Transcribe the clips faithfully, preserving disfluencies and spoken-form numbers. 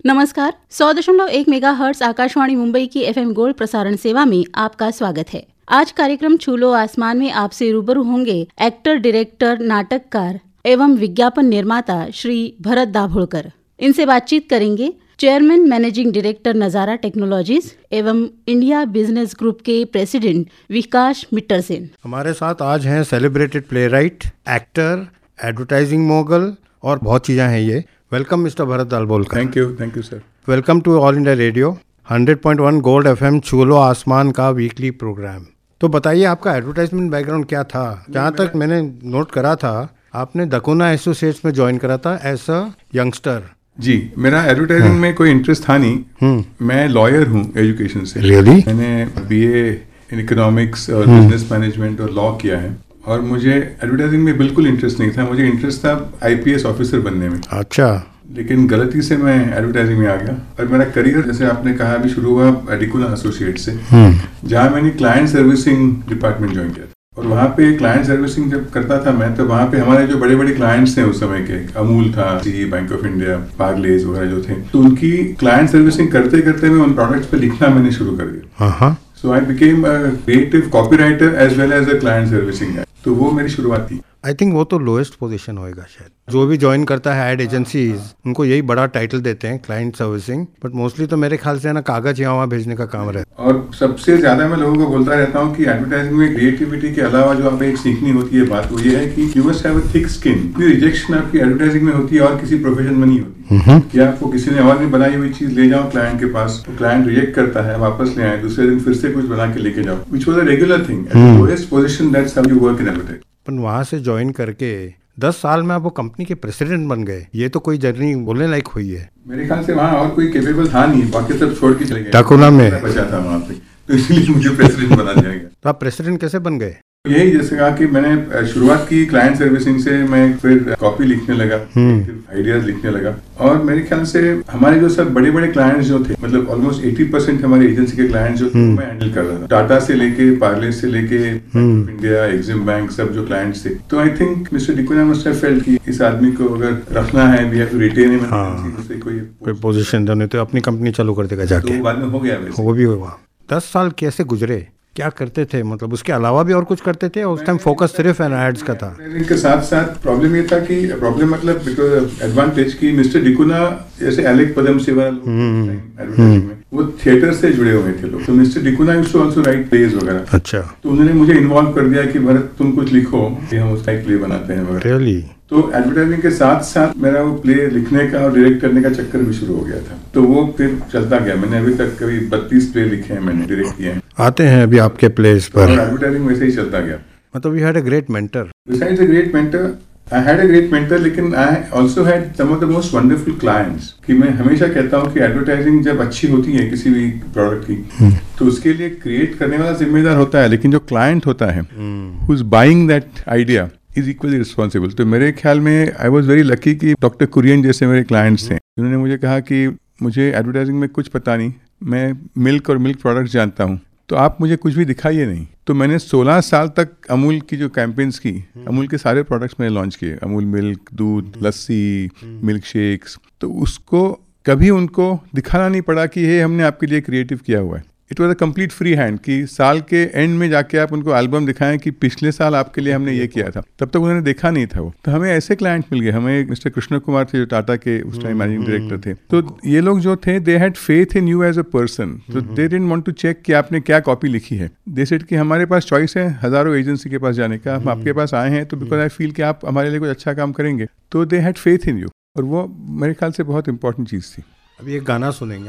नमस्कार, सौ दशमलव एक मेगा हर्ट्ज आकाशवाणी मुंबई की एफएम गोल्ड प्रसारण सेवा में आपका स्वागत है। आज कार्यक्रम छूलो आसमान में आपसे रूबरू होंगे एक्टर, डायरेक्टर, नाटककार एवं विज्ञापन निर्माता श्री भरत दाभोलकर। इनसे बातचीत करेंगे chairman managing director Nazara technologies एवं इंडिया बिजनेस ग्रुप के प्रेसिडेंट विकास मिट्टर सेन। हमारे साथ आज हैं celebrated playwright, actor, advertising mogul और बहुत चीज़ें हैं ये। Welcome mister Bharat Dabholkar. Thank you thank you sir. Welcome to all India radio hundred point one gold FM छूलो आसमान का वीकली प्रोग्राम। तो बताइए आपका एडवर्टाइजमेंट बैकग्राउंड क्या था? जहाँ तक मैंने नोट करा था आपने दकोना एसोसिएट्स में ज्वाइन करा था एज अ यंगस्टर। जी, मेरा एडवर्टाइजिंग में कोई इंटरेस्ट था नहीं। मैं लॉयर हूँ एजुकेशन से। Really? मैंने बीए इन इकोनॉमिक्स और बिजनेस मैनेजमेंट और लॉ किया है और मुझे एडवर्टाइजिंग में बिल्कुल इंटरेस्ट नहीं था। मुझे इंटरेस्ट था आईपीएस ऑफिसर बनने में। अच्छा। लेकिन गलती से मैं एडवर्टाइजिंग में आ गया और मेरा करियर, जैसे आपने कहा, अभी शुरू हुआ डिकोना एसोसिएट से, जहाँ मैंने क्लाइंट सर्विसिंग डिपार्टमेंट ज्वाइन किया था। और वहाँ पे क्लाइंट सर्विसिंग जब करता था मैं, तो वहाँ पे हमारे जो बड़े बड़े क्लाइंट्स थे उस समय के, अमूल था, सी बैंक ऑफ इंडिया, पार्लेज वगैरह जो थे, तो उनकी क्लाइंट सर्विसिंग करते करते मैं उन प्रोडक्ट्स पे लिखना मैंने शुरू कर दिया। So I became a creative copywriter as well as a client servicing. तो वो मेरी शुरुआत थी। आई थिंक वो तो लोएस्ट पोजीशन होएगा शायद। जो भी ज्वाइन करता है एड एजेंसीज, उनको यही बड़ा टाइटल देते हैं क्लाइंट सर्विसिंग, बट मोस्टली तो मेरे ख्याल से ना कागज यहाँ वहाँ भेजने का काम रहता है। और सबसे ज्यादा मैं लोगों को बोलता रहता हूँ कि एडवर्टाइजिंग में क्रिएटिविटी के अलावा जो हमें एक सीखनी होती है बात, वो ये है कि you must have a thick skin. Rejection आपकी एडवर्टाइजिंग में होती है और किसी प्रोफेशन में नहीं होती। कि आपको किसी ने और ने बनाई हुई चीज ले जाओ क्लाइंट के पास, तो क्लाइंट रिजेक्ट करता है, वापस ले आए, दूसरे दिन फिर से कुछ बना के लेके जाओ, which was a regular thing. At the lowest position, that's how you work in advertising. पर वहाँ से ज्वाइन करके दस साल में आप वो कंपनी के प्रेसिडेंट बन गए, ये तो कोई जर्नी बोलने लायक हुई है। मेरे ख्याल से वहाँ और कोई कैपेबल था नहीं, बाकी सब छोड़ के चले गए। दकोना में बचा था वहाँ पे, तो इसलिए मुझे प्रेसिडेंट बना दिया गया। तो आप प्रेसिडेंट कैसे बन गए? यही, जैसे कहा कि मैंने शुरुआत की क्लाइंट सर्विसिंग से, मैं फिर कॉपी लिखने लगा, आइडियाज लिखने लगा, और मेरे ख्याल से हमारे जो सब बड़े बड़े क्लाइंट्स जो थे, मतलब ऑलमोस्ट अस्सी परसेंट हमारे एजेंसी के क्लाइंट्स जो थे मैं हैंडल कर रहा था। टाटा से लेके, पार्लेज से लेके, इंडिया, एक्सिम बैंक, सब जो क्लाइंट्स थे। तो I think mister da Cunha must have felt कि इस आदमी को अगर रखना है, we have to retain him, उससे कोई कोई पोजीशन देने, तो अपनी कंपनी चालू कर देगा जाके। तो बाद में हो गया, वो भी हुआ। दस साल कैसे गुजरे, क्या करते थे? मतलब उसके अलावा भी और कुछ करते थे? उस टाइम फोकस सिर्फ एड्स का था। इनके साथ साथ प्रॉब्लम ये था कि प्रॉब्लम मतलब बिकॉज एडवांटेज की मिस्टर डिकोना जैसे एलेक पदम सेवा एडवर्टाइजिंग में, वो थिएटर से जुड़े हुए थे लोग, तो mister da Cunha used to also write plays वगैरह। अच्छा। तो उन्होंने मुझे इन्वॉल्व कर दिया कि भरत तुम कुछ लिखो, कि हम उसका एक प्ले बनाते हैं वगैरह। रियली? तो एडवर्टाइजिंग के साथ साथ मेरा वो प्ले लिखने का और डायरेक्ट करने का चक्कर भी शुरू हो गया था, तो वो फिर चलता गया। मैंने अभी तक कभी बत्तीस प्ले लिखे हैं, मैंने डायरेक्ट किए हैं। आते हैं अभी आपके प्लेस पर। एडवर्टाइजिंग वैसे ही चलता गया। मतलब you had a great mentor. Besides a great mentor, I had a great mentor, लेकिन I also had some of the most wonderful clients। कि मैं हमेशा कहता हूँ कि एडवर्टाइजिंग जब अच्छी होती है किसी भी प्रोडक्ट की, तो उसके लिए क्रिएट करने वाला जिम्मेदार होता है, लेकिन जो क्लाइंट होता है, who is buying that idea, is equally responsible. तो मेरे ख्याल में आई वॉज वेरी लकी कि डॉक्टर कुरियन जैसे मेरे क्लाइंट्स थे, उन्होंने मुझे कहा कि मुझे एडवर्टाइजिंग में कुछ पता नहीं, मैं मिल्क और मिल्क प्रोडक्ट्स जानता हूँ, तो आप मुझे कुछ भी दिखाइए नहीं। तो मैंने सोलह साल तक अमूल की जो कैंपेन्स की, अमूल के सारे प्रोडक्ट्स मैंने लॉन्च किए, अमूल मिल्क, दूध, लस्सी, मिल्क शेक्स, तो उसको कभी उनको दिखाना नहीं पड़ा कि ये हमने आपके लिए क्रिएटिव किया हुआ है। It was a complete free hand कि साल के एंड में जाके आप उनको एल्बम दिखाएं कि पिछले साल आपके लिए हमने ये किया था, तब तक उन्होंने देखा नहीं था वो। तो हमें ऐसे क्लाइंट मिल गए। हमें मिस्टर कृष्ण कुमार थे जो टाटा के उस टाइम मैनेजिंग डायरेक्टर थे, तो ये लोग जो थे, they had faith in you as a person, तो they didn't want to check कि आपने क्या कॉपी लिखी है। दे सेड कि हमारे पास चॉइस है हजारों एजेंसी के पास जाने का, हम आपके पास आए हैं तो बिकॉज आई फील कि आप हमारे लिए कुछ अच्छा काम करेंगे, तो they had faith in you, और वो मेरे ख्याल से बहुत इंपॉर्टेंट चीज़ थी। अभी एक गाना सुनेंगे।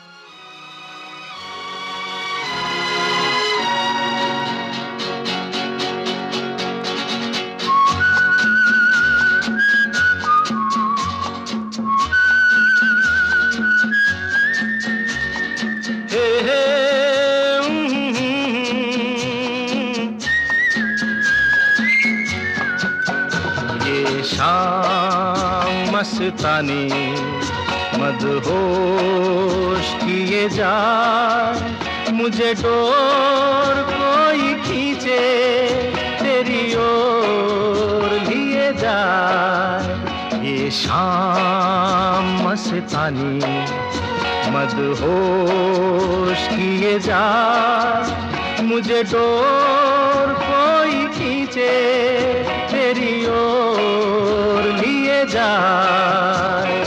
मस्तानी मदहोश किए जा, मुझे डोर कोई खींचे तेरी ओर लिए जा। ये ये शाम मस्तानी मदहोश किए जा, मुझे डोर कोई खींचे तेरी ओर लिए जाए।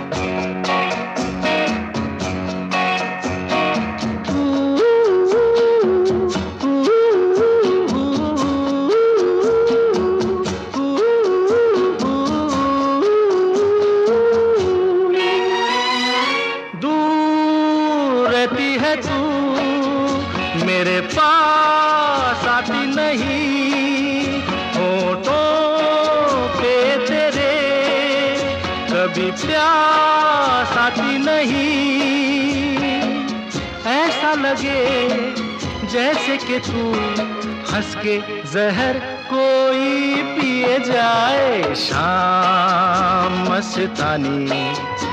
मेरे पास आती नहीं, होठों पे तेरे कभी प्यास आती नहीं। ऐसा लगे जैसे कि तू हंस के जहर कोई पिए जाए। शाम मस्तानी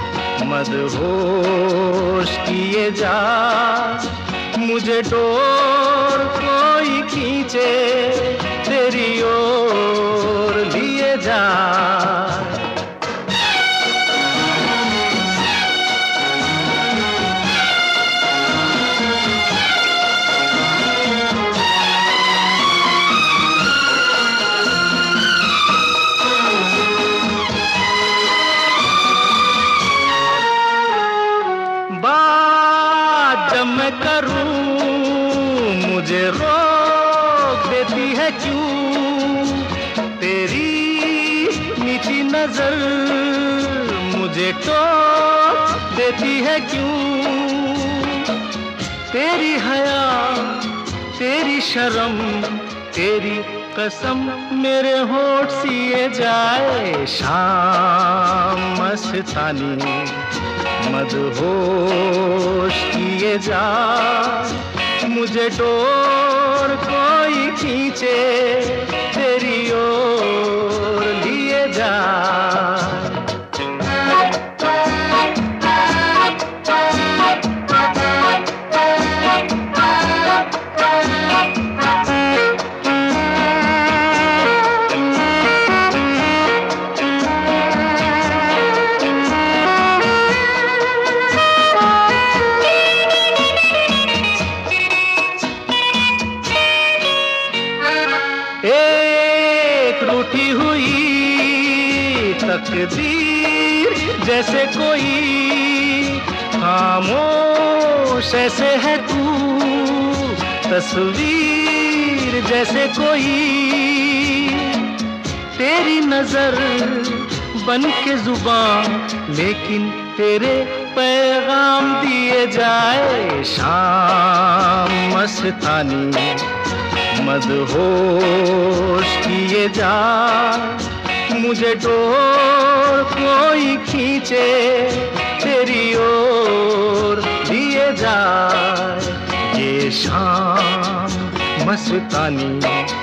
मदहोश किए जा, मुझे डोर कोई खींचे तेरी ओर लिए जा। बात जब मैं करूं मुझे रोक देती है क्यों, तेरी मीठी नजर मुझे टोक देती है क्यों। तेरी हया तेरी शर्म तेरी कसम मेरे होठ सिए जाए। शाम मस्तानी मदहोश किए जा, मुझे डोर कोई खींचे तेरी ओर लिए जा। एक रूठी हुई तकदीर जैसे कोई, खामोश ऐसे है तू तस्वीर जैसे कोई। तेरी नजर बन के जुबान लेकिन तेरे पैगाम दिए जाए। शाम मस्तानी मदहोश किए जा, मुझे डोर कोई खींचे तेरी ओर लिए जा। ये शाम मस्तानी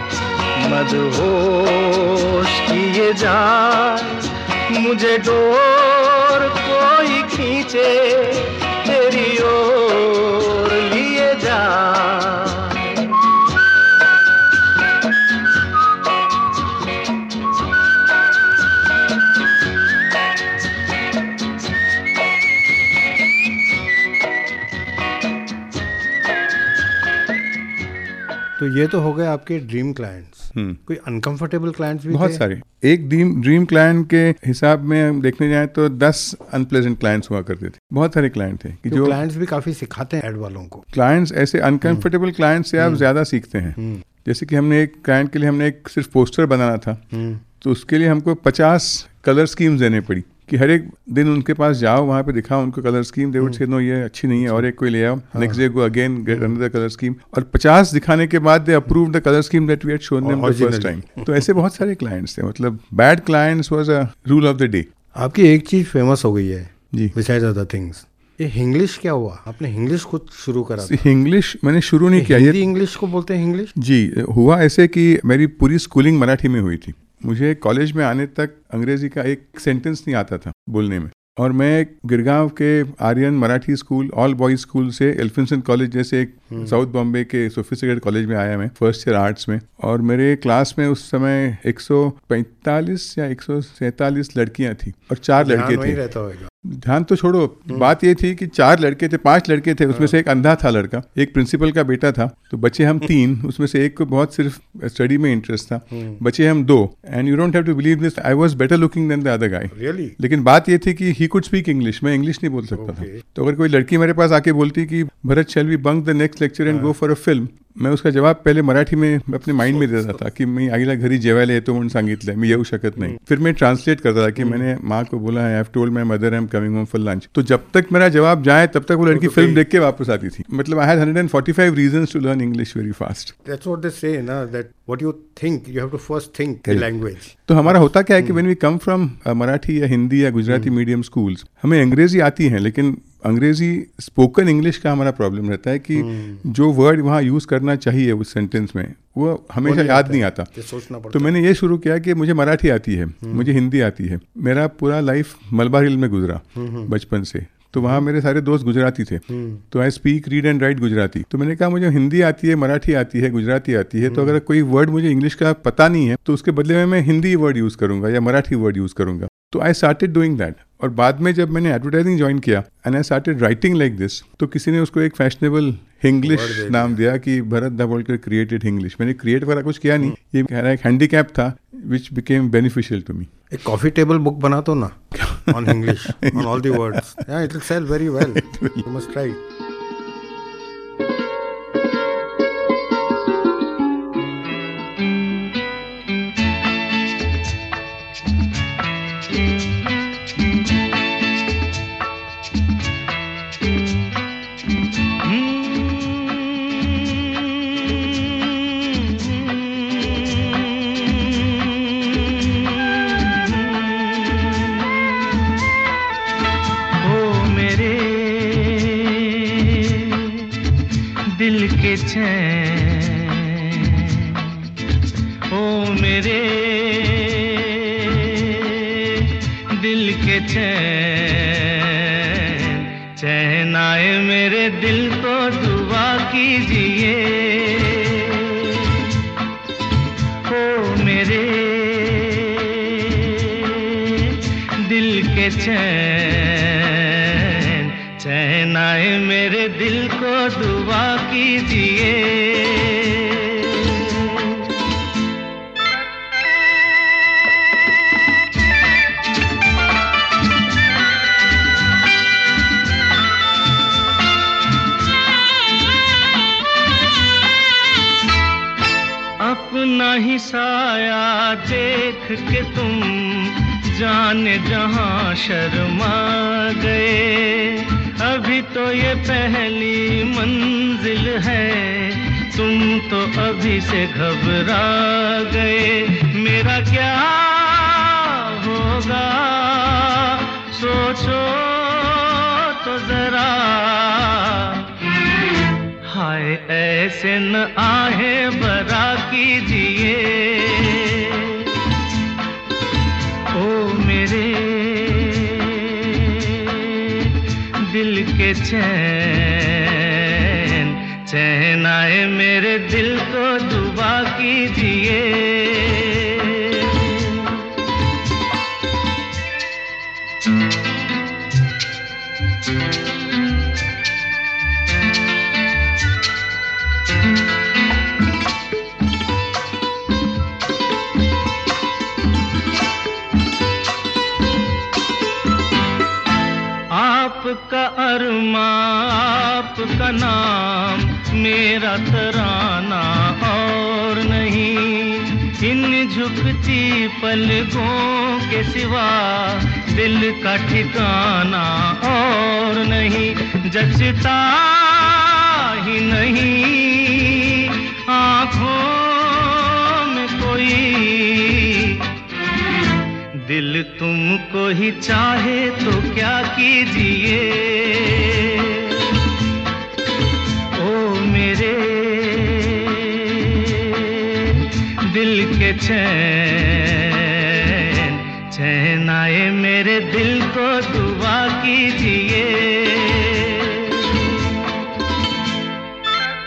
मदहोश किए जा, मुझे डोर कोई खींचे तेरी ओर लिए जा। तो ये तो हो गए आपके ड्रीम क्लाइंट्स। कोई अनकंफर्टेबल क्लाइंट्स भी बहुत थे? सारे। एक ड्रीम ड्रीम क्लाइंट के हिसाब में हम देखने जाएं तो दस अनप्लेजेंट क्लाइंट्स हुआ करते थे। बहुत सारे क्लाइंट थे कि जो क्लाइंट्स भी काफी सिखाते हैं एड वालों को। क्लाइंट्स ऐसे अनकंफर्टेबल क्लाइंट से आप ज्यादा सीखते हैं। जैसे कि हमने एक क्लाइंट के लिए हमने एक सिर्फ पोस्टर बनाना था, तो उसके लिए हमको पचास कलर स्कीम्स देने पड़ी कि हर एक दिन उनके पास जाओ, वहाँ पे दिखाओ उनको colour scheme, they would say no ये अच्छी नहीं है और एक कोई ले आओ, next day go again get another colour scheme, और पचास दिखाने के बाद they approve the colour scheme that we had shown them the first time. तो ऐसे बहुत सारे क्लाइंट्स थे, मतलब bad clients was a rule of the day. आपकी एक चीज फेमस हो गई है जी, बिसाइड्स अदर थिंग्स, ये इंग्लिश क्या हुआ? आपने इंग्लिश खुद शुरू करा था? इंग्लिश मैंने शुरू नहीं किया। ये इंग्लिश को बोलते हैं इंग्लिश? जी, हुआ ऐसे कि मेरी पूरी स्कूलिंग मराठी में हुई थी। मुझे कॉलेज में आने तक अंग्रेजी का एक सेंटेंस नहीं आता था बोलने में, और मैं गिरगांव के Aryan Marathi school all boys school से एल्फिंसन कॉलेज जैसे एक साउथ बॉम्बे के सोफिस्टिकेटेड कॉलेज में आया मैं फर्स्ट ईयर आर्ट्स में, और मेरे क्लास में उस समय एक सौ पैंतालीस या एक सौ सैंतालीस लड़कियां थी और चार लड़के थे। रहता होगा। ध्यान तो छोड़ो, बात ये थी कि चार लड़के थे, पांच लड़के थे, उसमें से एक अंधा था लड़का, एक प्रिंसिपल का बेटा था, तो बच्चे हम तीन, उसमें से एक को बहुत सिर्फ स्टडी में इंटरेस्ट था, बच्चे हम दो। And you don't have to believe this, I was better looking than the other guy. Really? लेकिन बात ये थी कि ही कुड स्पीक इंग्लिश, मैं इंग्लिश नहीं बोल सकता Okay. था। तो अगर कोई लड़की मेरे पास आके बोलती कि Bharat shall we bunk the next lecture and go for a film, मैं उसका जवाब पहले मराठी में अपने माइंड में देता था कि मैं आईला घरी जेवायला येतो म्हणून सांगितलंय, मी येऊ शकत नाही। फिर मैं ट्रांसलेट करता था कि मैंने माँ को बोला I have told my mother I am coming home for lunch. तो जब तक मेरा जवाब जाए तब तक वो लड़की फिल्म देख के वापस आती थी। मतलब I had one hundred forty-five reasons to learn English very fast. That's what they say ना, that what you think you have to first think the language. तो हमारा होता क्या है कि when we come from Marathi या हिंदी या गुजराती मीडियम स्कूल्स, हमें अंग्रेजी आती है, लेकिन अंग्रेजी स्पोकन इंग्लिश का हमारा प्रॉब्लम रहता है कि जो वर्ड वहाँ यूज करना चाहिए उस सेंटेंस में वो हमेशा याद नहीं आता। सोचना पड़ता। तो मैंने ये शुरू किया कि मुझे मराठी आती है, मुझे हिंदी आती है। मेरा पूरा लाइफ मलबार हिल में गुजरा बचपन से, तो वहाँ मेरे सारे दोस्त गुजराती थे, तो I speak read and write Gujarati. तो मैंने कहा मुझे हिंदी आती है, मराठी आती है, गुजराती आती है, तो अगर कोई वर्ड मुझे इंग्लिश का पता नहीं है तो उसके बदले में मैं हिंदी वर्ड यूज करूंगा या मराठी वर्ड यूज करूंगा। तो आई स्टार्टेड डूइंग दैट। और बाद में जब मैंने एडवर्टाइजिंग ज्वाइन किया and I started writing like this, तो किसी ने उसको एक फैशनेबल हिंग्लिश नाम दिया कि भरत दाभोलकर क्रिएटेड हिंग्लिश। मैंने क्रिएट वाला कुछ किया नहीं, ये मेरा एक हैंडीकैप था which became beneficial to me. एक कॉफी टेबल बुक बना दो ना on English, on all the words. Yeah it will sell very well, you must try. दिल के चैन, ओ मेरे दिल के चैन, चैन आए मेरे दिल को दुआ कीजिए। ओ मेरे दिल के चैन, चैन आए मेरे दिल को दुआ कीजिए। अपना ही साया देख के तुम जाने जहां शर्मा गए। अभी तो ये पहली मंजिल है, तुम तो अभी से घबरा गए। मेरा क्या होगा सोचो तो जरा, हाय ऐसे न आहे बरा कीजिए। ओ मेरे दिल के चैन, चैन आए मेरे दिल को दुआ कीजिए। आपका अरमा आपका नाम मेरा तराना और नहीं। इन झुकती पलकों के सिवा दिल का ठिकाना और नहीं। जचता ही नहीं आँखों में कोई, दिल तुमको ही चाहे तो क्या कीजिए। ओ मेरे दिल के चैन, चैन आए मेरे दिल को दुआ कीजिए।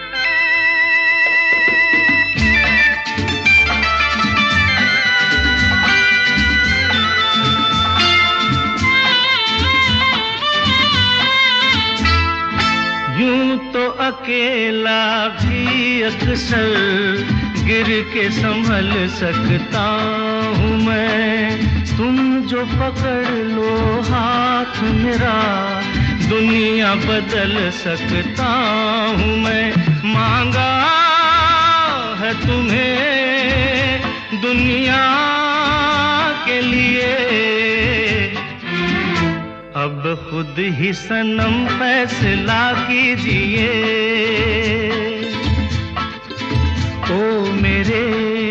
तो अकेला भी अक्सर गिर के संभल सकता हूँ मैं। तुम जो पकड़ लो हाथ मेरा, दुनिया बदल सकता हूँ मैं। मांगा है तुम्हें दुनिया के लिए, अब खुद ही सनम फैसला कीजिए। ओ मेरे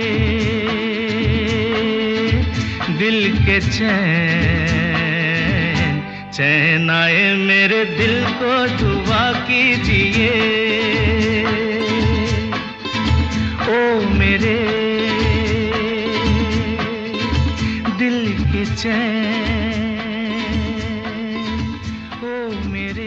दिल के चैन, चैन आए मेरे दिल को दुआ कीजिए। ओ मेरे दिल के चैन, ओ मेरे।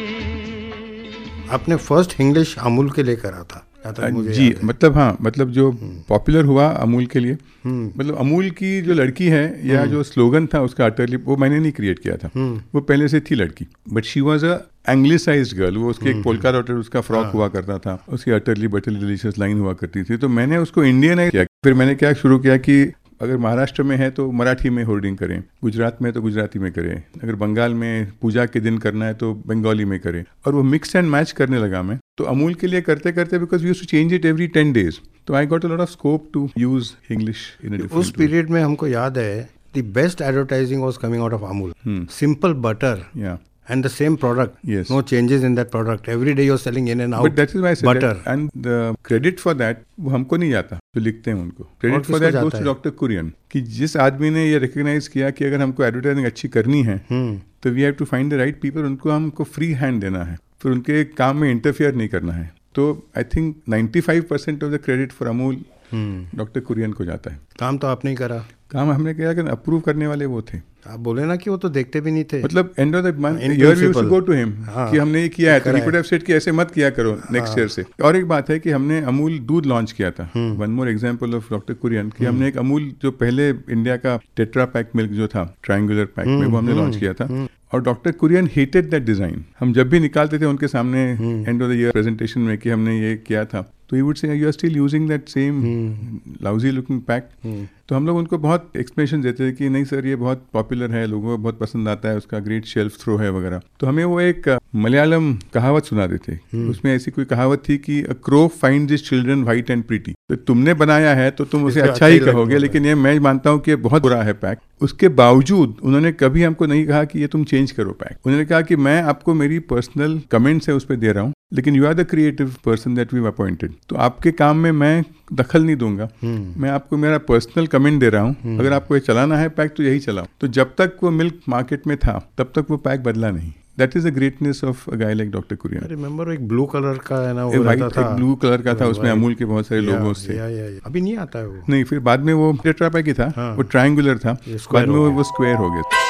आपने फर्स्ट इंग्लिश अमूल के लिए करा था मुझे जी, मतलब हाँ, मतलब जो पॉपुलर हुआ अमूल के लिए, मतलब अमूल की जो लड़की है या जो स्लोगन था उसका अटरली, वो मैंने नहीं क्रिएट किया था, वो पहले से थी लड़की, but she was a anglicised girl. वो उसके एक पोल्का डॉटर उसका फ्रॉक हाँ। हुआ करता था, उसकी अटरली बटरली डिलीशियस लाइन हुआ करती थी, तो मैंने उसको इंडियन किया। फिर मैंने क्या शुरू किया कि अगर महाराष्ट्र में है तो मराठी में होर्डिंग करें, गुजरात में तो गुजराती में करें, अगर बंगाल में पूजा के दिन करना है तो बंगाली में करें, और वो मिक्स एंड मैच करने लगा मैं। तो अमूल के लिए करते करते, because we used to change it every ten days, तो I got a lot of scope to use English in a different. उस पीरियड में हमको याद है the best advertising was coming out of Amul, simple butter या and the same product, yes, no changes in that product, every day you're selling in and out, but that is why I said butter that, and the credit for that वो हमको नहीं जाता जो लिखते हैं उनको, credit for that goes to doctor Kurien, कि जिस आदमी ने ये रिकॉग्नाइज किया कि अगर हमको एडवर्टाइजिंग अच्छी करनी है तो we have to find the right people, उनको हमको फ्री हैंड देना है, फिर उनके काम में इंटरफियर नहीं करना है। तो I think ninety-five percent of the credit for Amul doctor Kurien को जाता है। काम तो आपने ही करा, काम हमने किया कि अप्रूव करने वाले वो थे। आप बोले ना कि वो तो देखते भी नहीं थे, मतलब end of the month year we used to go to him कि हमने ये किया है तो ही कुड हैव सेड कि ऐसे मत किया करो नेक्स्ट ईयर से। और एक बात है कि हमने अमूल दूध लॉन्च किया था, one more example of doctor Kurien, कि हमने एक अमूल जो पहले इंडिया का टेट्रा पैक मिल्क जो था ट्रायंगुलर पैक में, वो हमने लॉन्च किया था, और doctor Kurien hated that design. हम जब भी निकालते थे उनके सामने end of the year presentation में कि हमने ये किया था, तो he would say you are still using that same lousy looking pack. तो हम लोग उनको बहुत एक्सप्लेनेशन देते थे कि नहीं सर ये बहुत पॉपुलर है, लोगों को बहुत पसंद आता है, उसका ग्रेट शेल्फ थ्रो है वगैरह। तो हमें वो एक मलयालम कहावत सुना देते, उसमें ऐसी कोई कहावत थी कि a crow finds his children white and pretty, तो तुमने बनाया है तो तुम उसे अच्छा ही कहोगे, लेकिन ये मैं मानता हूँ कि बहुत बुरा है पैक। उसके बावजूद उन्होंने कभी हमको नहीं कहा कि ये तुम चेंज करो पैक, उन्होंने कहा कि मैं आपको मेरी पर्सनल कमेंट्स है उस पर दे रहा हूँ, लेकिन you are the creative person that we appointed, तो आपके काम में मैं दखल नहीं दूंगा, मैं आपको मेरा पर्सनल कमेंट दे रहा हूँ, अगर आपको ये चलाना है पैक तो यही चलाओ। तो जब तक वो मिल्क मार्केट में था तब तक वो पैक बदला नहीं। That is the greatness of a guy like doctor Kurien. I remember एक ब्लू कलर का है ना, वो व्हाइट रहता था, ब्लू कलर का था, उसमें अमूल के बहुत सारे लोगों से। अभी नहीं आता है वो, नहीं, फिर बाद में वो टेट्रा पैक ही था, वो ट्रायंगुलर था, बाद में वो स्क्वायर हो गया।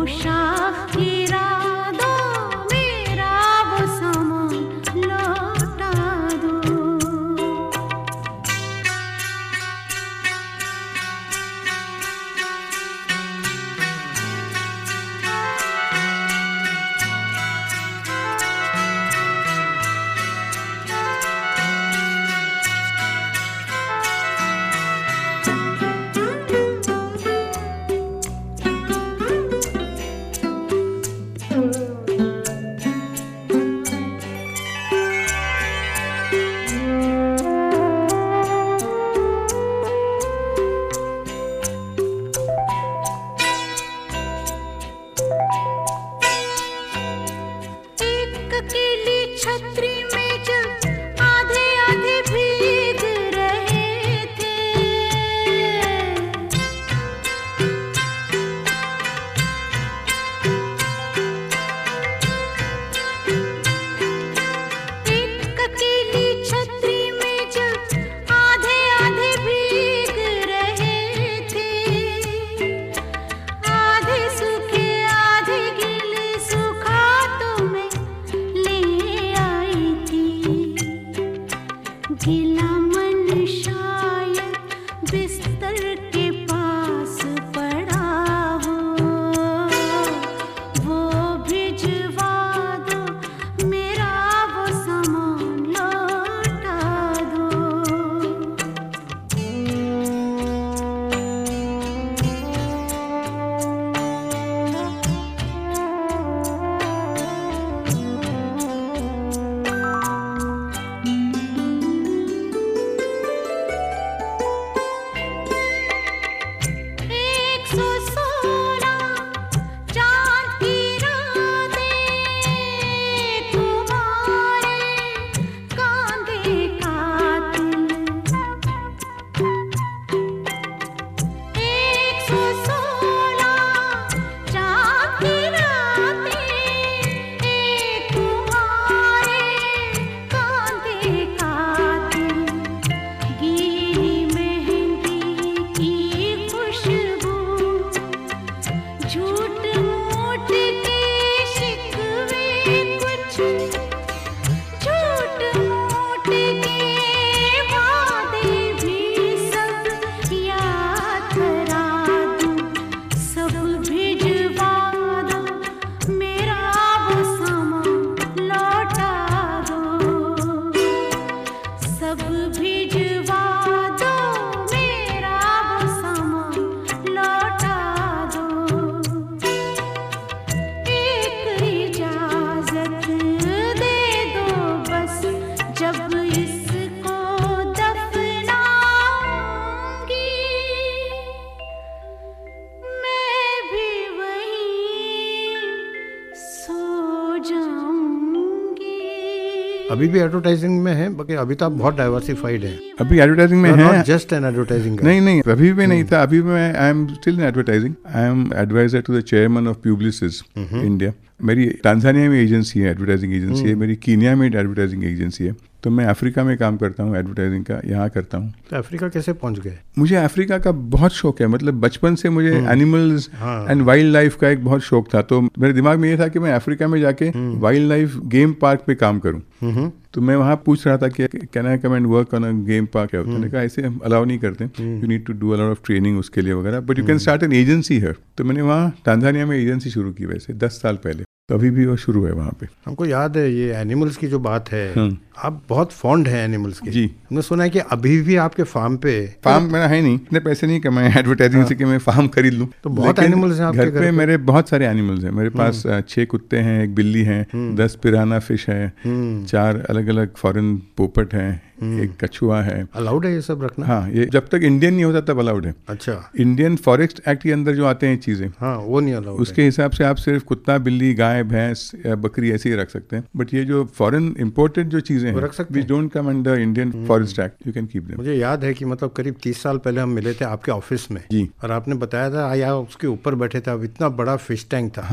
अभी भी एडवर्टाइजिंग में है, बाकी अभी तो आप बहुत डाइवर्सिफाइड हैं। अभी एडवर्टाइजिंग में है, जस्ट एन एडवर्टाइजिंग। नहीं नहीं, अभी भी नहीं था। अभी मैं I am still in advertising. I am advisor to the chairman of Publicis India. मेरी टांजानिया में एजेंसी है, एडवर्टाइजिंग एजेंसी है। मेरी कीनिया में एडवर्टाइजिंग एजेंसी है। तो मैं अफ्रीका में काम करता हूँ, एडवर्टाइजिंग का यहाँ करता हूँ। तो अफ्रीका कैसे पहुँच गए? मुझे अफ्रीका का बहुत शौक है, मतलब बचपन से मुझे एनिमल्स एंड वाइल्ड लाइफ का एक बहुत शौक था। तो मेरे दिमाग में ये था कि मैं अफ्रीका में जाके वाइल्ड लाइफ गेम पार्क पे काम करूँ। तो मैं वहाँ पूछ रहा था कि can I come and work on a game park? क्या होता है? कहा ऐसे अलाउ नहीं करते, you need to do a lot of training उसके लिए वगैरह, but you can start an agency है। तो मैंने वहाँ टांजानिया में एजेंसी शुरू की, वैसे दस साल पहले। तो अभी भी वो शुरू है वहाँ पे। हमको याद है ये एनिमल्स की जो बात है, आप बहुत फॉन्ड है एनिमल्स की। जी, हमने सुना है कि अभी भी आपके फार्म पे। फार्म मेरा है नहीं, इतने पैसे नहीं कमाए एडवर्टाइजिंग से कि मैं फार्म खरीद लूँ। तो बहुत एनिमल्स हैं आपके घर पे? मेरे बहुत सारे एनिमल्स हैं। मेरे पास छह कुत्ते हैं, एक बिल्ली है, दस पिराना फिश है, चार अलग अलग फॉरेन पोपट हैं, एक कछुआ है। अलाउड है ये सब रखना? हाँ, ये जब तक इंडियन नहीं होता तब अलाउड है। अच्छा, इंडियन फॉरेस्ट एक्ट के अंदर जो आते हैं चीजें, हाँ, वो नहीं अलाउड। उसके हिसाब से आप सिर्फ कुत्ता, बिल्ली, गाय, भैंस या बकरी ऐसे ही रख सकते हैं। बट ये जो फॉरेन इंपोर्टेड जो चीजें हैं, which don't come under Indian forest act, you can keep them. मुझे याद है कि मतलब करीब तीस साल पहले हम मिले थे आपके ऑफिस में जी, और आपने बताया था या उसके ऊपर बैठे थे, अब इतना बड़ा फिश टैंक था। हाँ,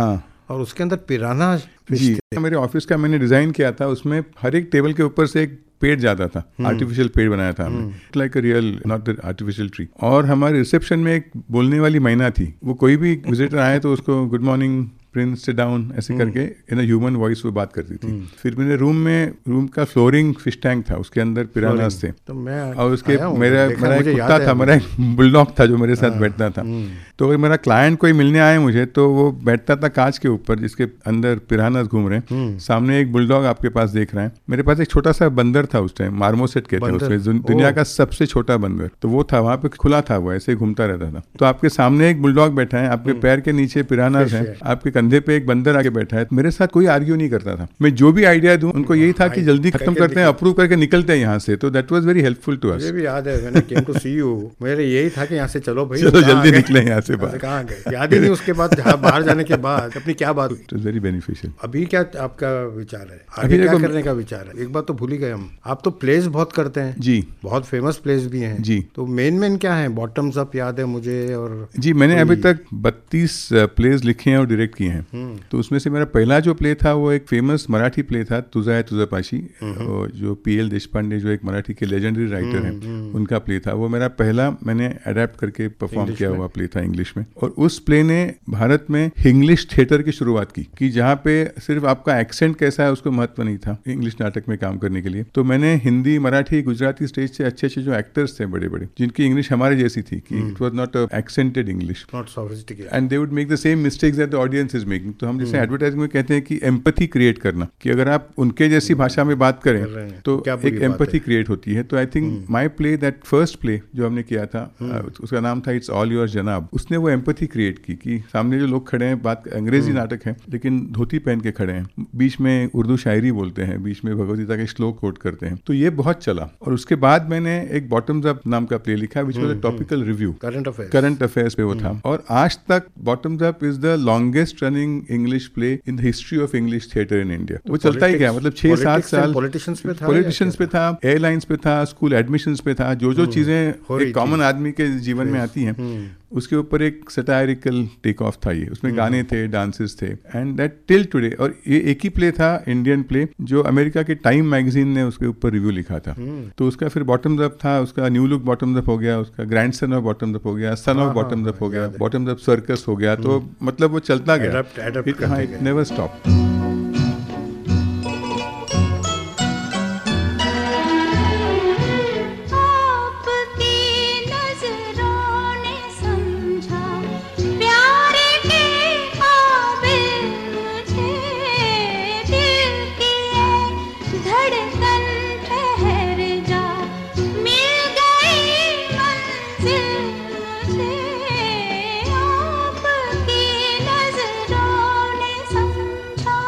और उसके अंदर पिराना फिश जी थे। मेरे ऑफिस का मैंने डिजाइन किया था, उसमें हर एक टेबल के ऊपर से एक पेड़ जाता था, आर्टिफिशियल पेड़ बनाया था हमने, like a real not artificial tree. और हमारे रिसेप्शन में एक बोलने वाली मैना थी, वो कोई भी विजिटर आए तो उसको good morning prince sit down ऐसे करके इन अ ह्यूमन वॉइस वो बात करती थी। फिर मेरे रूम में रूम का फ्लोरिंग फिश टैंक था, उसके अंदर पिरानास थे। तो मैं और उसके आया हूँ, मेरा देखा, मेरा एक मुझे याद कुत्ता है था, अभी। मेरा एक बुलडॉग था जो मेरे साथ बैठता था। तो अगर मेरा क्लाइंट कोई मिलने आए मुझे, तो वो बैठता था कांच के ऊपर जिसके अंदर पिरानास घूम रहे हैं, सामने एक बुलडॉग आपके पास देख रहे हैं। मेरे पास एक छोटा सा बंदर था उस टाइम, मार्मोसेट कहते हैं बंदर, उसमें, दुन- दुनिया ओह। का सबसे छोटा बंदर। तो वो था वहाँ पे, खुला था, वो ऐसे घूमता रहता था। तो आपके सामने एक बुलडॉग बैठा है, आपके पैर के नीचे पिरानास फिश है, है। आपके कंधे पे एक बंदर आके बैठा है। मेरे साथ कोई आर्ग्यू नहीं करता था, मैं जो भी आइडिया दूं उनको यही था कि जल्दी खत्म करके करते हैं, अप्रूव करके निकलते हैं यहाँ से। तो that was very helpful to us. मुझे भी याद है, मैंने केम टू सी यू, मेरे यही था कि यहाँ से चलो भाई, चलो कहाँ जल्दी गए? निकले यहाँ से बाहर। कहाँ गए, याद ही नहीं। उसके बाद जहाँ बाहर जाने के बाद अपनी क्या बात हुई? It was very beneficial. अभी क्या आपका विचार है, अभी आगे क्या देखो, करने का विचार है? एक बात तो भूल ही गए हम, आप तो प्लेस बहुत करते हैं जी बहुत फेमस प्लेस भी हैं जी। तो मेन मेन क्या है? बॉटम्स अप याद है मुझे, और जी मैंने अभी तक बत्तीस प्लेज लिखे हैं और डायरेक्ट किए हैं। तो उसमें से मेरा पहला जो प्ले था वो एक फेमस मराठी प्ले था, तुझा है तुझा पाशी, जो पी एल देशपांडे जो एक मराठी के लेजेंडरी राइटर हैं, उनका प्ले था। वो मेरा पहला मैंने अडेप्ट करके परफॉर्म किया हुआ प्ले था इंग्लिश में। और उस प्ले ने भारत में इंग्लिश थिएटर की शुरुआत की, कि जहाँ पे सिर्फ आपका एक्सेंट कैसा है उसको महत्व नहीं था इंग्लिश नाटक में काम करने के लिए। तो मैंने हिंदी, मराठी, गुजराती स्टेज से अच्छे अच्छे जो एक्टर्स थे बड़े बड़े, जिनकी इंग्लिश हमारे जैसी थी, कि it was not accented English, not sophisticated, and they would make the same mistakes that the audience is making. तो हम जैसे एडवर्टाइजिंग में कहते हैं कि एम्पैथी क्रिएट करना, कि अगर आप उनके जैसी भाषा में बात कर रहे करें हैं, तो क्या बुरी एक बात एम्पैथी है। क्रिएट होती है। तो I think my play, that first play जो हमने किया था, uh, उसका नाम था इट्स ऑल योर जनाब, उसने वो एम्पैथी क्रिएट की, कि सामने जो लोग खड़े हैं, बात अंग्रेजी नाटक है लेकिन धोती पहन के खड़े हैं, बीच में उर्दू शायरी बोलते हैं, बीच में भगवद गीता के श्लोक कोट करते हैं। तो ये बहुत चला। और उसके बाद मैंने एक बॉटम्स अप नाम का प्ले लिखा, which was a topical review, current affairs current affairs पे वो था। और आज तक bottoms up is the longest running English play in the history of English theatre in India. वो चलता ही गया, मतलब छह सात साल पॉलिटिशियंस पे था, पॉलिटिशियंस पे था, एयरलाइंस पे था, स्कूल एडमिशंस पे था, जो जो चीजें हो रही एक कॉमन आदमी के जीवन में आती हैं, उसके ऊपर एक सटायरिकल टेक ऑफ था ये। उसमें गाने थे, डांसेस थे, एंड दैट टिल टुडे। और ये एक ही प्ले था, इंडियन प्ले, जो अमेरिका के टाइम मैगजीन ने उसके ऊपर रिव्यू लिखा था। तो उसका फिर बॉटम्स अप था, उसका न्यू लुक बॉटम्स अप हो गया, उसका ग्रैंडसन ऑफ बॉटम्स अप हो गया, सन ऑफ बॉटम्स अप हो गया, बॉटम्स अप सर्कस हो गया। तो मतलब वो चलता गया, Adapt- adapt इट करते गए। Never stop. आपकी नजरों ने समझा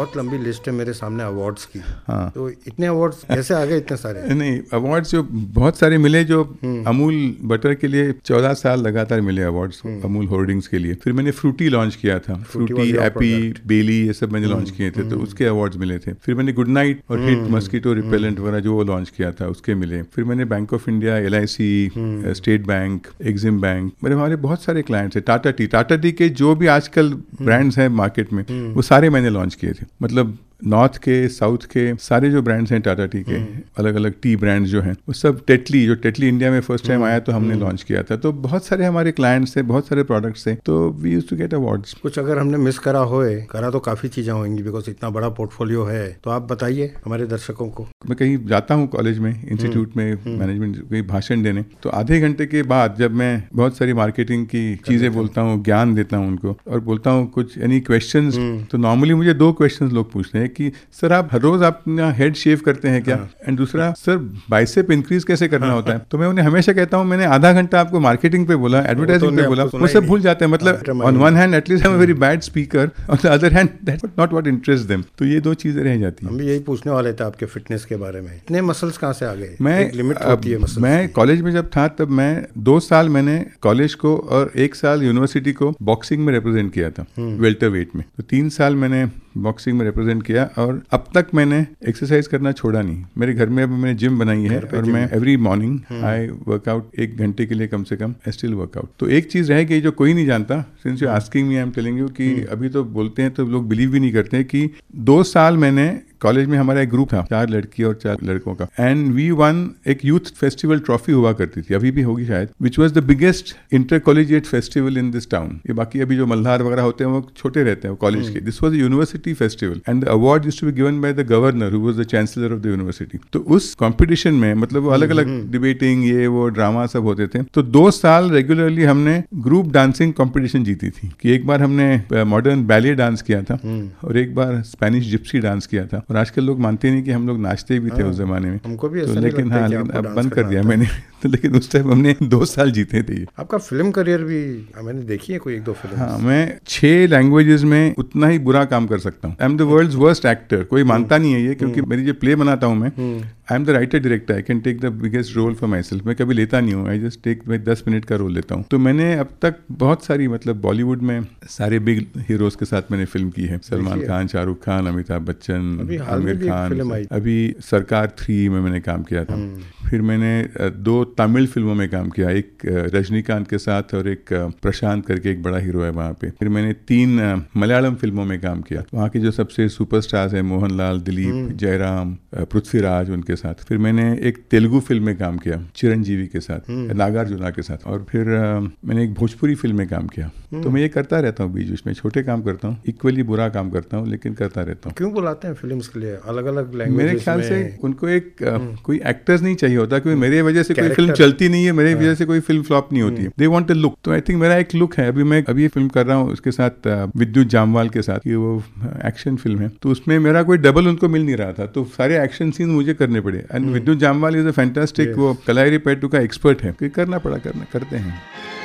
बहुत लंबी लिस्ट है मेरे सामने अवार्ड्स की। हाँ। तो इतने अवार्ड्स कैसे आ गए इतने सारे? नहीं, अवार्ड्स जो बहुत सारे मिले, जो अमूल बटर के लिए चौदह साल लगातार मिले अवार्ड्स, अमूल होर्डिंग्स के लिए। फिर मैंने फ्रूटी लॉन्च किया था, फ्रूटी, एपी, बेली, ये सब मैंने लॉन्च किए थे, तो उसके अवार्ड्स मिले थे। फिर मैंने गुड नाइट और हिट मस्कीटो रिपेलेंट वगैरह जो वो लॉन्च किया था, उसके मिले। फिर मैंने Bank of India, L I C, State Bank, Exim Bank, मेरे हमारे बहुत सारे क्लाइंट्स हैं। टाटा टी टाटा टी के जो भी आजकल ब्रांड्स हैं मार्केट में, वो सारे मैंने लॉन्च किए थे। मतलब नॉर्थ के, साउथ के सारे जो ब्रांड्स हैं टाटा टी के, अलग अलग टी ब्रांड्स जो हैं, वो सब टेटली, जो टेटली इंडिया में फर्स्ट टाइम आया तो हमने लॉन्च किया था। तो बहुत सारे हमारे क्लाइंट्स थे, बहुत सारे प्रोडक्ट्स थे, तो we used to get awards. कुछ अगर हमने मिस करा होए, करा तो काफ़ी चीज़ें होंगी, बिकॉज इतना बड़ा पोर्टफोलियो है, तो आप बताइए हमारे दर्शकों को। मैं कहीं जाता हूँ कॉलेज में, इंस्टीट्यूट में, मैनेजमेंट कोई भाषण देने, तो आधे घंटे के बाद जब मैं बहुत सारी मार्केटिंग की चीज़ें बोलता हूँ, ज्ञान देता हूँ उनको, और बोलता हूँ कुछ एनी क्वेश्चंस, तो नॉर्मली मुझे दो क्वेश्चंस लोग पूछते हैं कि सर आप हर रोज अपना हेड शेव करते हैं क्या, एंड दूसरा सर बाइसेप इंक्रीज कैसे करना होता है। तो मैं उन्हें हमेशा कहता हूँ, मैंने आधा घंटा आपको मार्केटिंग पे बोला, एडवर्टाइजिंग पे बोला, वो सब भूल जाते हैं। मतलब on one hand at least I am a very bad speaker, on the other hand that not what interest them. तो ये दो चीजें रह जाती हैं। हम भी यही पूछने वाले थे आपके फिटनेस के बारे में, इतने मसल्स कहाँ से आ गए? मैं लिमिट होती है मसल्स। मैं कॉलेज में जब था तब मैं दो साल मैंने कॉलेज को और एक साल यूनिवर्सिटी को बॉक्सिंग में रिप्रेजेंट किया था, वेल्टर वेट में। तो तीन साल मैंने बॉक्सिंग में रिप्रेजेंट किया, और अब तक मैंने एक्सरसाइज करना छोड़ा नहीं। मेरे घर में अब मैंने जिम बनाई है, और मैं एवरी मॉर्निंग आई वर्कआउट एक घंटे के लिए कम से कम, आई स्टिल वर्कआउट। तो एक चीज रह गई जो कोई नहीं जानता, since you asking me I am telling you, कि अभी तो बोलते हैं तो लोग बिलीव भी नहीं करते हैं कि दो साल मैंने कॉलेज में, हमारा एक ग्रुप था, चार लड़की और चार लड़कों का, एंड वी वन एक यूथ फेस्टिवल ट्रॉफी हुआ करती थी, अभी भी होगी शायद, which was the biggest intercollegiate festival in this town. ये बाकी अभी जो मल्हार वगैरह होते हैं वो छोटे रहते हैं कॉलेज के, this was a university festival, and the award used to be given by the governor who was the chancellor of the university. तो उस कॉम्पिटिशन में, मतलब वो अलग अलग डिबेटिंग, ये वो ड्रामा सब होते थे। तो दो साल रेगुलरली हमने ग्रुप डांसिंग कॉम्पिटिशन जीती थी, कि एक बार हमने मॉडर्न बैले डांस किया था, और एक बार स्पेनिश जिप्सी डांस किया था। और आजकल लोग मानते नहीं कि हम लोग नाचते भी थे उस जमाने में, हमको भी तो ऐसा लेकिन हाँ, लेकिन अब बंद कर दिया आता। मैंने तो लेकिन उस टाइम हमने दो साल जीते थे। आपका फिल्म करियर भी मैंने देखी है, कोई एक दो फिल्म। हाँ, मैं छह लैंग्वेजेस में उतना ही बुरा काम कर सकता हूँ। I am the world's worst actor. कोई मानता नहीं है ये, क्योंकि मेरी जो प्ले बनाता हूँ मैं, I am the writer director, I can take the biggest role for myself. मैं कभी लेता नहीं हूँ, आई जस्ट टेक मैं दस मिनट का रोल लेता हूँ। तो मैंने अब तक बहुत सारी, मतलब बॉलीवुड में सारे बिग हीरोज के साथ मैंने फिल्म की है, सलमान खान, शाहरुख खान, अमिताभ बच्चन, आमिर खान। अभी सरकार थ्री में मैंने काम किया था। फिर मैंने दो तमिल फिल्मों में काम किया, एक रजनीकांत के साथ और एक प्रशांत करके एक बड़ा हीरो है वहाँ पे। फिर मैंने तीन मलयालम फिल्मों में काम किया, वहाँ के जो सबसे सुपरस्टार्स हैं, मोहनलाल, दिलीप, जयराम, पृथ्वीराज, उनके साथ। फिर मैंने एक तेलुगु फिल्म में काम किया चिरंजीवी के साथ, नागार्जुना के साथ। और फिर मैंने एक भोजपुरी फिल्म में काम किया। तो मैं ये करता रहता हूँ, बीच बीच में छोटे काम करता हूँ, इक्वली बुरा काम करता हूँ, लेकिन करता रहता हूँ। क्यों बुलाते हैं फिल्म्स के लिए अलग अलग लैंग्वेज? मेरे ख्याल से उनको एक कोई एक्टर्स नहीं चाहिए होता, क्योंकि मेरे वजह से कोई फिल्म चलती नहीं है, मेरे वजह से कोई फिल्म फ्लॉप नहीं होती है। They want a look. तो आई थिंक मेरा एक लुक है। अभी मैं अभी ये फिल्म कर रहा हूँ उसके साथ, विद्युत जामवाल के साथ, ये वो एक्शन फिल्म है, तो उसमें मेरा कोई डबल उनको मिल नहीं रहा था, तो सारे एक्शन सीन मुझे करने पड़े। एंड विद्युत जामवाल इज अ फैंटास्टिक, वो कलारी पेटू का एक्सपर्ट है, कि करना पड़ा, करना करते हैं।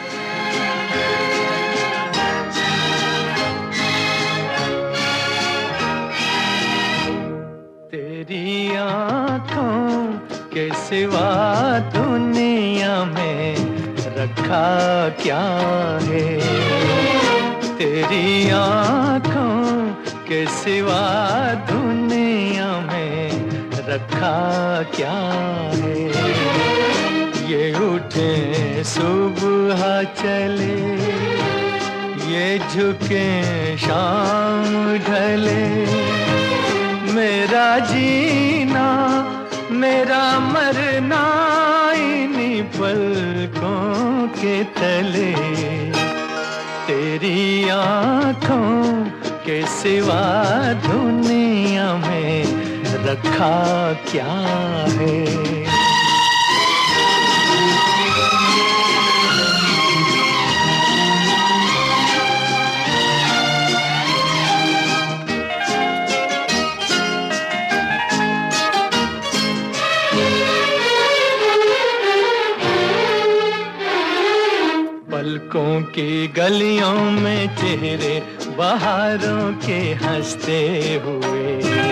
तेरी आँखों के सिवा दुनिया में रखा क्या है, तेरी आँखों के सिवा दुनिया में रखा क्या है। ये उठे सुबह चले, ये झुके शाम ढले, मेरा जीना मेरा मरना इन्हीं पलकों के तले, तेरी आँखों के सिवा दुनिया में रखा क्या है। पलकों की गलियों में चेहरे बहारों के हंसते हुए।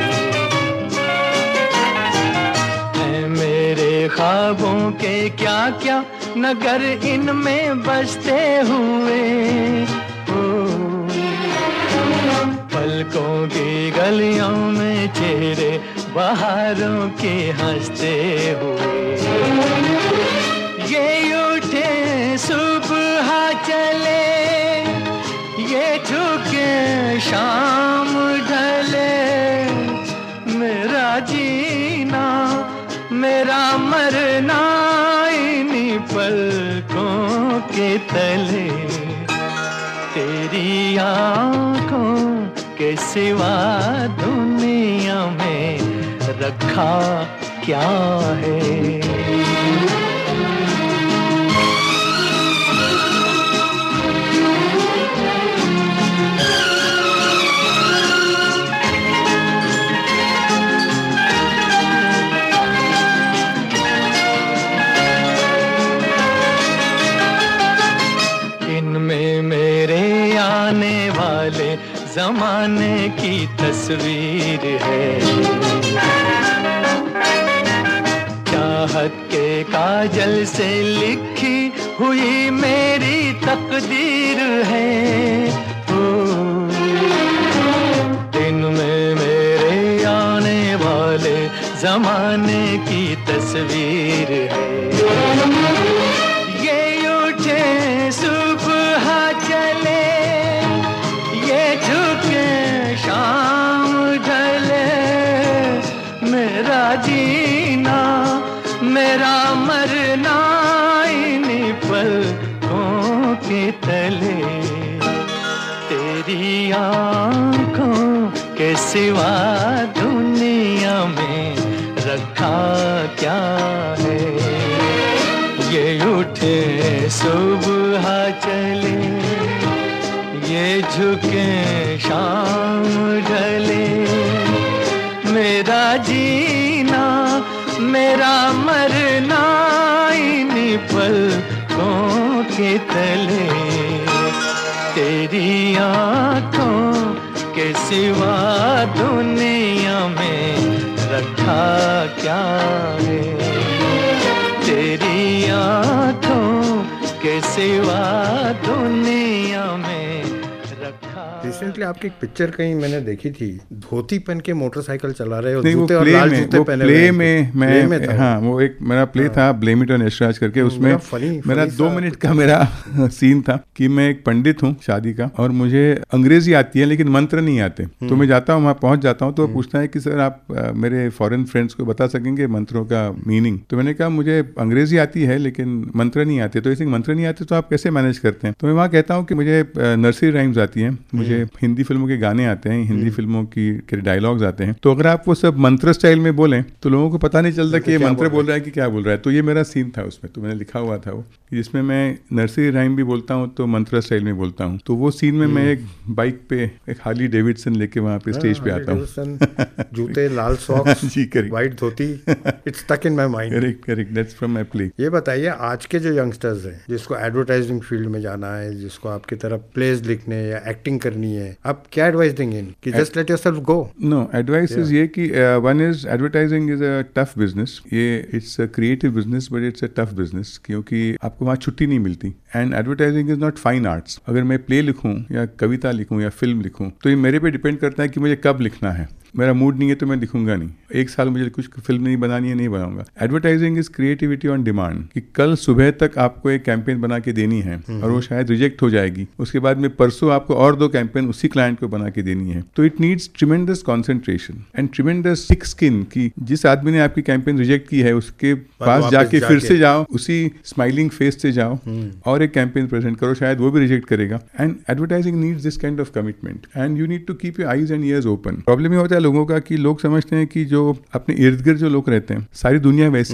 है मेरे ख्वाबों के क्या क्या नगर इनमें बसते हुए। पलकों की गलियों में चेहरे बहारों के हंसते हुए। ये उठे सुबह चले, ये झुके शाम ढले, मेरा जीना मेरा मरना इन्हीं पलकों के तले। तेरी आँखों के सिवा दुनिया में रखा क्या है। इनमें मेरे आने वाले जमाने की तस्वीर है। चाहत के काजल से लिखी हुई मेरी तकदीर है। ओ, दिन में मेरे आने वाले जमाने की तस्वीर है। ये उठे सुबह चले, ये झुके शाम ढले, मेरा जीना मेरा मरना इन्हीं पलकों के तले। तेरी आँखों के सिवा दुनिया में रखा क्या है। ये उठे सुबह चले, ये झुके शाम ढले, मेरा जीना मेरा मरना इन्हीं पलकों के तले। तेरी आँखों के सिवा दुनिया में रखा क्या है। तेरी आँखों के सिवा दुनिया में रखा। रिसेंटली आपकी एक पिक्चर कहीं मैंने देखी थी, धोती पहन के मोटरसाइकिल चला रहे हो, नहीं, जूते वो और प्ले लाल में, जूते वो पहने प्ले हुए में मैं प्ले में था। हाँ, वो एक मेरा प्ले था ब्लेम इट ऑन यशराज करके। उसमें funny- मेरा funny दो सा मिनट का मेरा सीन था कि मैं एक पंडित हूँ शादी का, और मुझे अंग्रेजी आती है लेकिन मंत्र नहीं आते। तो मैं जाता हूँ, वहाँ पहुँच जाता हूँ, तो वो पूछता है कि सर आप आ, मेरे फॉरेन फ्रेंड्स को बता सकेंगे मंत्रों का मीनिंग। तो मैंने कहा मुझे अंग्रेजी आती है लेकिन मंत्र नहीं आते। तो ऐसे मंत्र नहीं आते तो आप कैसे मैनेज करते हैं? तो मैं वहाँ कहता हूँ कि मुझे नर्सरी राइम्स आती हैं, मुझे हिंदी फिल्मों के गाने आते हैं, हिंदी फिल्मों की के डायलॉग्स आते हैं। तो अगर आप वो सब मंत्र स्टाइल में बोलें तो लोगों को पता नहीं चलता कि ये मंत्र बोल रहा है कि क्या बोल रहा है। तो ये मेरा सीन था उसमें, तो मैंने लिखा हुआ था वो, जिसमें मैं नर्सरी राइम भी बोलता हूँ तो मंत्र स्टाइल में बोलता हूँ। तो वो सीन में मैं एक बाइक पे एक हार्ली डेविडसन लेके वहाँ पे स्टेज पे आता हूँ, जूते, लाल सॉक्स, जी correct, white dhoti. It's stuck in my mind. Correct correct, that's from my play. ये बताइए, आज के जो यंगस्टर्स हैं जिसको एडवर्टाइजिंग फील्ड में जाना है, जिसको आपकी तरफ प्लेज लिखने या एक्टिंग करनी है, आप क्या एडवाइस देंगे कि just let yourself go? No, advice is ये कि one is advertising is a tough business. ये it's a creative business but it's a tough business, क्योंकि आपको वहाँ छुट्टी नहीं मिलती। And advertising is not fine arts. अगर मैं प्ले लिखूं या कविता लिखूं या फिल्म लिखूं तो ये मेरे पे डिपेंड करता है कि मुझे कब लिखना है। मेरा मूड नहीं है तो मैं लिखूंगा नहीं। एक साल मुझे कुछ फिल्म नहीं बनानी है, नहीं बनाऊंगा। Advertising is creativity on demand, कि कल सुबह तक आपको एक कैंपेन बना के देनी है और वो शायद रिजेक्ट हो जाएगी, उसके बाद में परसों आपको और दो कैंपेन उसी क्लाइंट को बना के देनी है। तो it needs tremendous concentration and tremendous thick skin, कि जिस आदमी ने आपकी कैंपेन रिजेक्ट की है उसके पास जाके फिर से जाओ, उसी स्माइलिंग फेस से जाओ और एक कैंपेन प्रेजेंट करो, शायद वो भी रिजेक्ट करेगा। And advertising needs this kind of commitment and you need to keep your eyes and ears open. Problem ये होता है लोगों का कि लोग समझते हैं कि जो अपने इर्द गिर्द जो लोग रहते हैं सारी दुनिया वैसी ही है,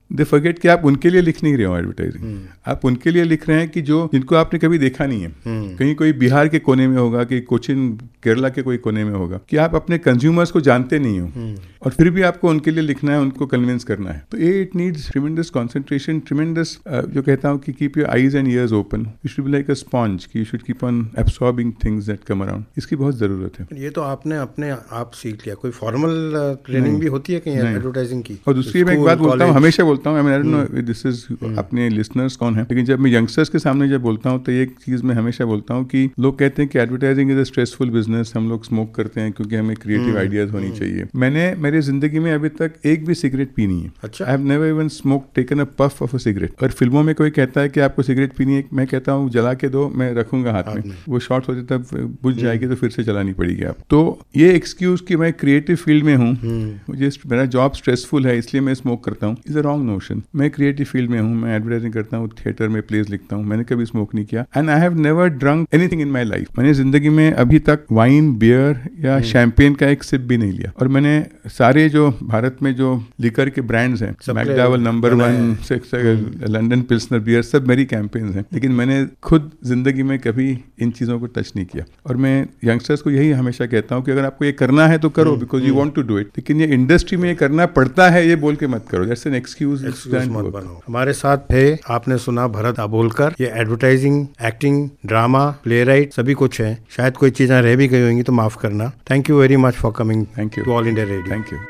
दे फॉरगेट कि आप उनके लिए लिख नहीं रहे हो एडवर्टाइजिंग, आप उनके लिए लिख रहे हैं कि जो जिनको आपने कभी देखा नहीं है, कहीं कोई बिहार के कोने में होगा, कि कोचिन केरला के कोई कोने में होगा, कि आप अपने कंज्यूमर्स को जानते नहीं हो और फिर भी आपको उनके लिए लिखना है, उनको कन्विंस करना है। तो ये it needs tremendous concentration, tremendous जो कहता हूँ कि keep your eyes and ears open, you should be like a sponge, कि you should keep on absorbing things that come around. इसकी बहुत जरूरत है। ये तो आपने अपने आप सीख लिया, कोई फॉर्मल ट्रेनिंग भी होती है कहीं एडवर्टाइजिंग की? और दूसरी मैं एक बात बोलता हूँ, हमेशा बोलता हूँ, I don't know this is अपने लिसनर्स कौन है, लेकिन जब मैं यंगस्टर्स के सामने जब बोलता हूँ तो एक चीज मैं हमेशा बोलता हूँ कि लोग कहते हैं कि advertising is a stressful business, हम लोग स्मोक करते हैं क्योंकि हमें क्रिएटिव आइडियाज होनी चाहिए। मैंने मेरी जिंदगी में अभी तक एक भी सिगरेट पी नहीं है। अच्छा। I have never even smoke taken a puff of a cigarette. और फिल्मों में कोई कहता है कि आपको सिगरेट पीनी है, मैं कहता हूँ जला के दो, मैं रखूंगा हाथ में, वो शॉर्ट होते तब बुझ जाएगी तो फिर से जलानी पड़ेगी आप। तो ये एक्सक्यूज कि मैं क्रिएटिव फील्ड में हूँ, मुझे मेरा जॉब स्ट्रेसफुल है इसलिए मैं स्मोक करता हूँ, इज अ रॉन्ग नोशन। मैं क्रिएटिव फील्ड में हूँ, मैं एडवर्टाइजिंग करता हूँ, थिएटर में प्लेस लिखता हूँ, मैंने कभी स्मोक नहीं किया। And I have never drunk anything in my life. मैंने जिंदगी में अभी तक वाइन, बियर या शैंपेन का एक सिप भी नहीं लिया। और मैंने सारे जो भारत में जो लिकर के ब्रांड्स हैं, McDowell number one, London Pilsner beer, सब मेरी कैंपेन्स हैं, लेकिन मैंने खुद जिंदगी में कभी इन चीजों को टच नहीं किया। और मैं यंगस्टर्स को यही हमेशा कहता हूँ कि अगर आपको ये करना है तो करो, because you want to do it, लेकिन ये इंडस्ट्री में ये करना पड़ता है ये बोल के मत करो, दैट्स एन एक्सक्यूज मत बनो। हमारे साथ थे, आपने सुना, भरत अबोलकर। ये advertising, acting, drama, playwright सभी कुछ है। शायद कोई चीजें रह भी गई होंगी तो माफ करना। Thank you very much for coming thank you to all India Radio. Thank you.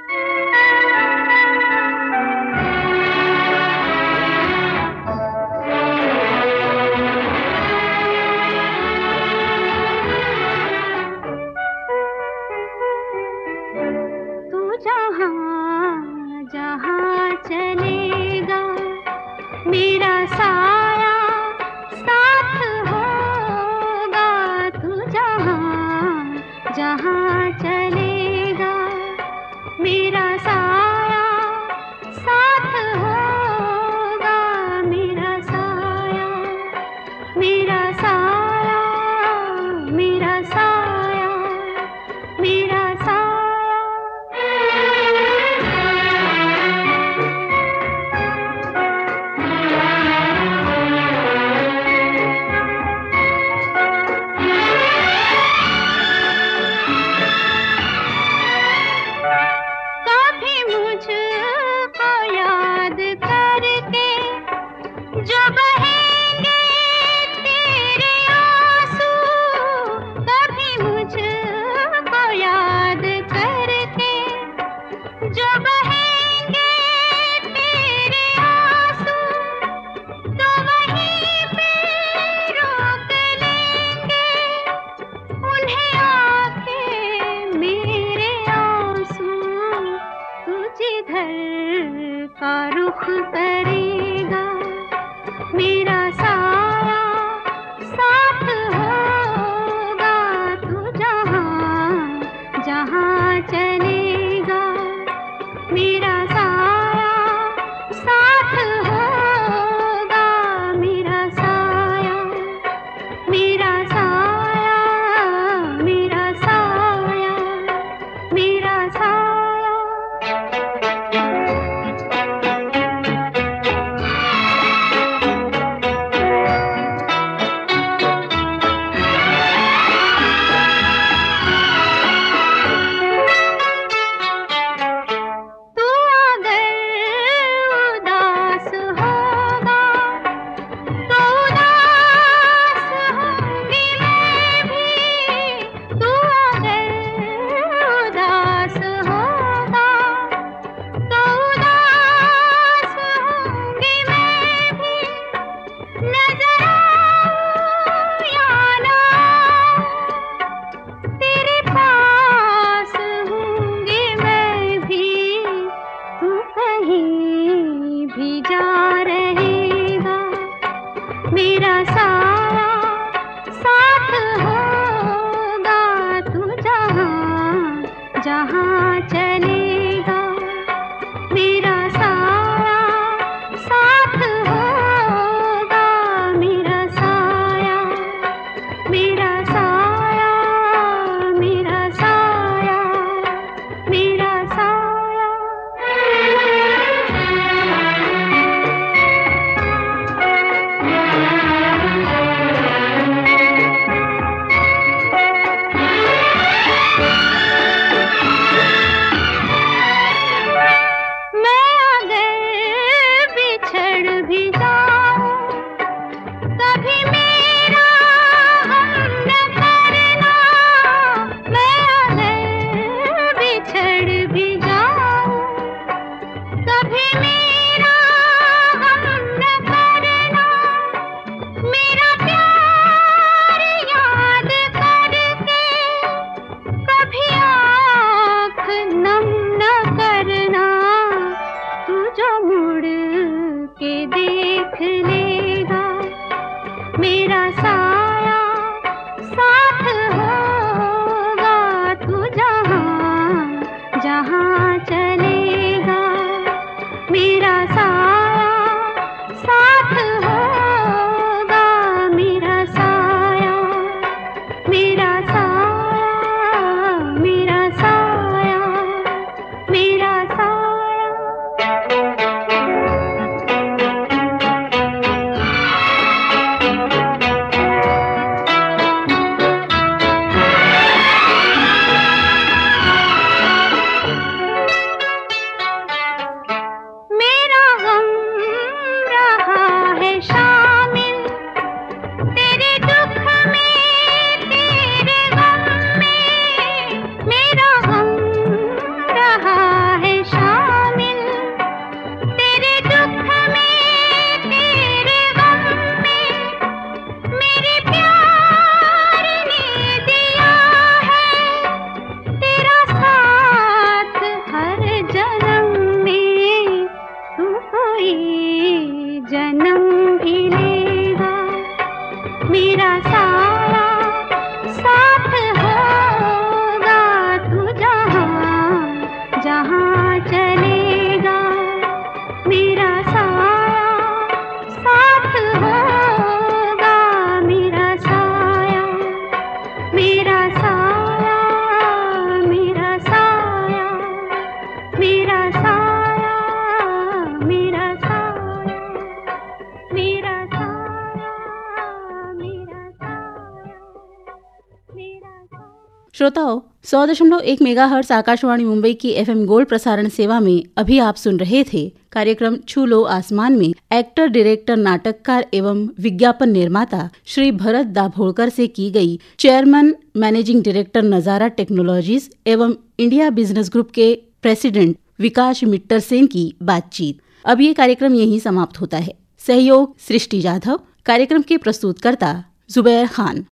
श्रोताओं, सौ दशमलव एक मेगाहर्ट्ज आकाशवाणी मुंबई की एफएम गोल्ड प्रसारण सेवा में अभी आप सुन रहे थे कार्यक्रम छू लो आसमान में एक्टर, डायरेक्टर, नाटककार एवं विज्ञापन निर्माता श्री भरत दाभोलकर से की गई chairman managing director Nazara technologies एवं इंडिया बिजनेस ग्रुप के प्रेसिडेंट विकास मिट्टर सेन की बातचीत। अब ये कार्यक्रम यहीं समाप्त होता है। सहयोग सृष्टि जाधव, कार्यक्रम के प्रस्तुतकर्ता जुबैर खान।